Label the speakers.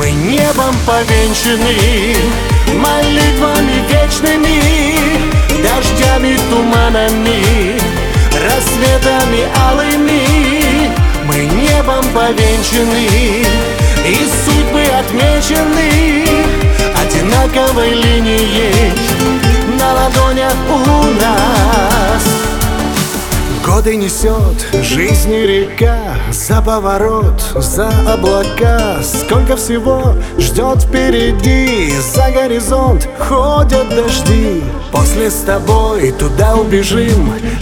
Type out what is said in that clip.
Speaker 1: Мы небом повенчаны, молитвами вечными, дождями, туманами, рассветами алыми. Мы небом повенчаны, и судьбы отмечены одинаковой линией на ладонях у нас. Годы несет жизни река, за поворот, за облака. Сколько всего ждет впереди, за горизонт ходят дожди. После с тобой туда убежим,